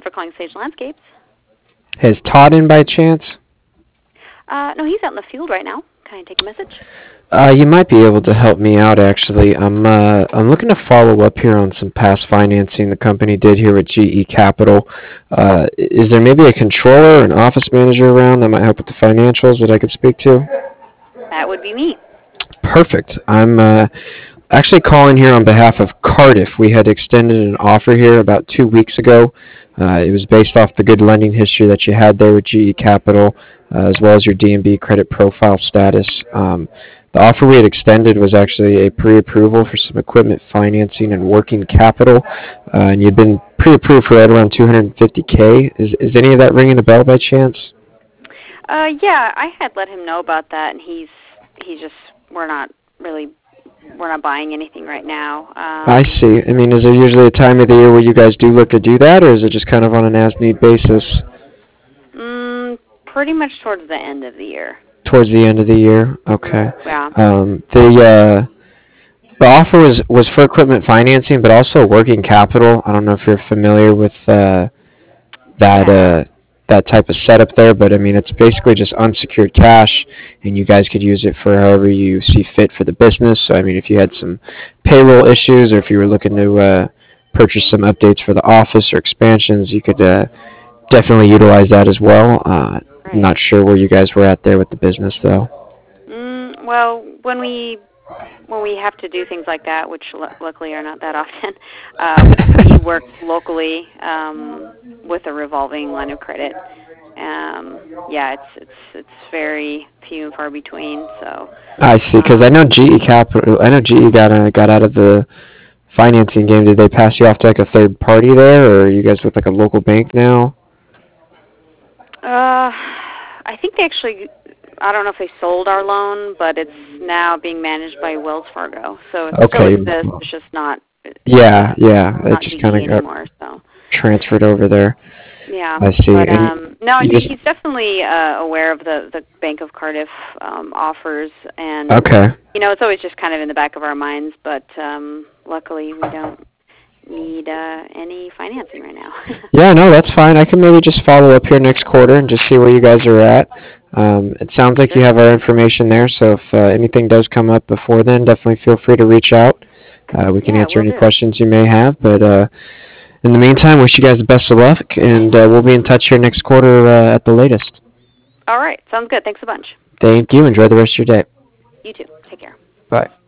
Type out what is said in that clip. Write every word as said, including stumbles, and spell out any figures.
for calling Sage Landscapes. Has Todd in by chance? Uh, no, he's out in the field right now. Can I take a message? Uh, you might be able to help me out, actually. I'm uh, I'm looking to follow up here on some past financing the company did here at G E Capital. Uh, is there maybe a controller or an office manager around that might help with the financials that I could speak to? That would be me. Perfect. I'm uh, actually calling here on behalf of Cardiff. We had extended an offer here about two weeks ago. Uh, it was based off the good lending history that you had there with G E Capital, uh, as well as your D and B credit profile status. Um, the offer we had extended was actually a pre-approval for some equipment financing and working capital, uh, and you'd been pre-approved for right around two hundred fifty K. Is, is any of that ringing a bell by chance? Uh, yeah, I had let him know about that, and he's he's just we're not really we're not buying anything right now. Um, I see. I mean, is there usually a time of the year where you guys do look to do that, or is it just kind of on an as-need basis? Mm, pretty much towards the end of the year. Towards the end of the year? Okay. Yeah. Um, the uh, the offer was, was for equipment financing, but also working capital. I don't know if you're familiar with uh, that Yeah. uh, that type of setup there, but I mean, it's basically just unsecured cash, and you guys could use it for however you see fit for the business. So, I mean, if you had some payroll issues, or if you were looking to uh, purchase some updates for the office or expansions, you could uh, definitely utilize that as well. Uh, Right. I'm not sure where you guys were at there with the business, though. Mm, well, when we when we have to do things like that, which l- luckily are not that often, uh, we work locally um, with a revolving line of credit. Um, yeah, it's it's it's very few and far between. So I see, because I know G E Capital. I know G E got uh, got out of the financing game. Did they pass you off to like a third party there, or are you guys with like a local bank now? uh, I think they actually. I don't know if they sold our loan, but it's now being managed by Wells Fargo. So it still Okay. exists. It's just not. Yeah, yeah. It Not just G kind E of got anymore. So. transferred over there. Yeah, I see. but And um, no, I you think just he's definitely uh, aware of the, the Bank of Cardiff um, offers, and okay. you know, it's always just kind of in the back of our minds. But um, luckily, we don't need uh, any financing right now. Yeah, no, that's fine. I can maybe just follow up here next quarter and just see where you guys are at. Um, it sounds like you Sure. have our information there, so if uh, anything does come up before then, definitely feel free to reach out. Uh, we can Yeah, answer we'll any do. questions you may have, but uh, in the meantime, wish you guys the best of luck, and uh, we'll be in touch here next quarter uh, at the latest. All right, sounds good. Thanks a bunch. Thank you. Enjoy the rest of your day. You too. Take care. Bye.